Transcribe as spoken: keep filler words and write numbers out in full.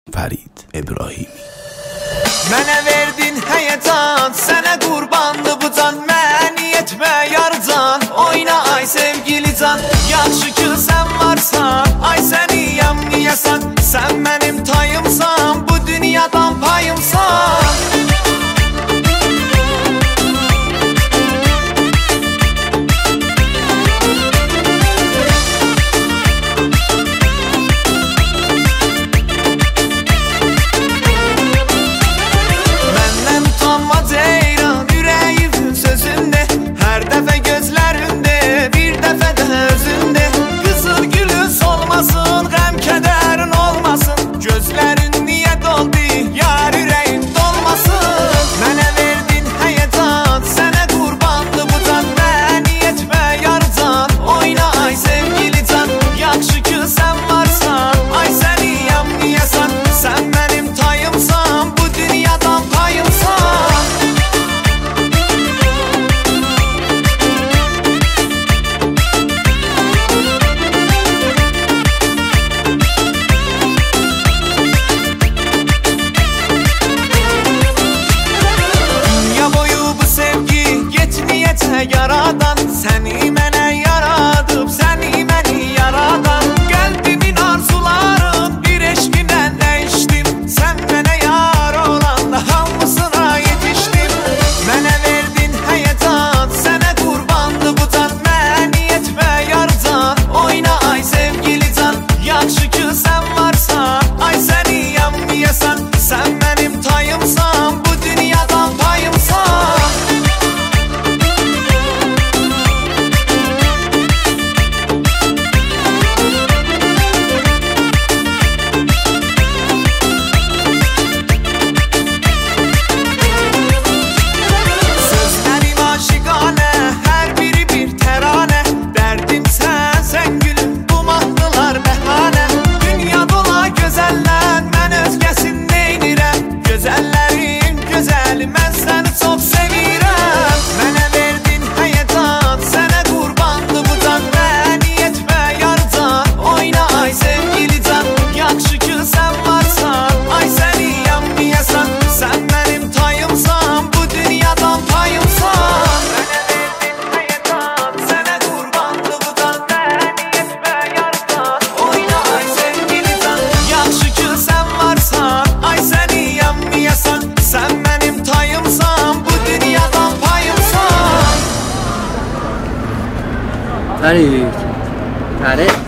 Farid İbrahimi. Mənə verdin həyəcan, sənə qurbandı bu can. Məni etmə yarcan, oyna ay sevgili can. Yaxşı ki sən varsan, ay səniyəm niyəsən. Sən mənim tayımsan, bu dünyadan payımsan. Yaradan səni mənə yaradıb, səni məni yaradan. Qəlbimin arzuların bir eşqinə dəyişdim. Sən mənə yar olanda hamısına yetişdim. Mənə verdin həyəcan, sənə qurbandı bu can. Məni etmə yarcan, oyna ay sevgili can. Yaxşı ki sən varsan, ay səniyəm niyəsən. Sən mənim tayımsan, bu dünyadan payımsan. Gözəllərin gözəli, mən səni çox sevirəm. Mənə verdin həyəcan, sənə qurbandı bu can. Məni etmə yarcan, oyna ay sevgili can. Yaxşı ki sən varsan, ay səniyəm niyəsən. Sən mənim tayımsan, bu dünyadan payımsan. Mənə verdin həyəcan, sənə qurbandı bu can. Məni etmə yarcan, oyna ay sevgili can. Yaxşı ki sən varsan, ay səniyəm niyəsən. Sən mənim tayımsan, bu dünyadan payımsan. Farid, Farid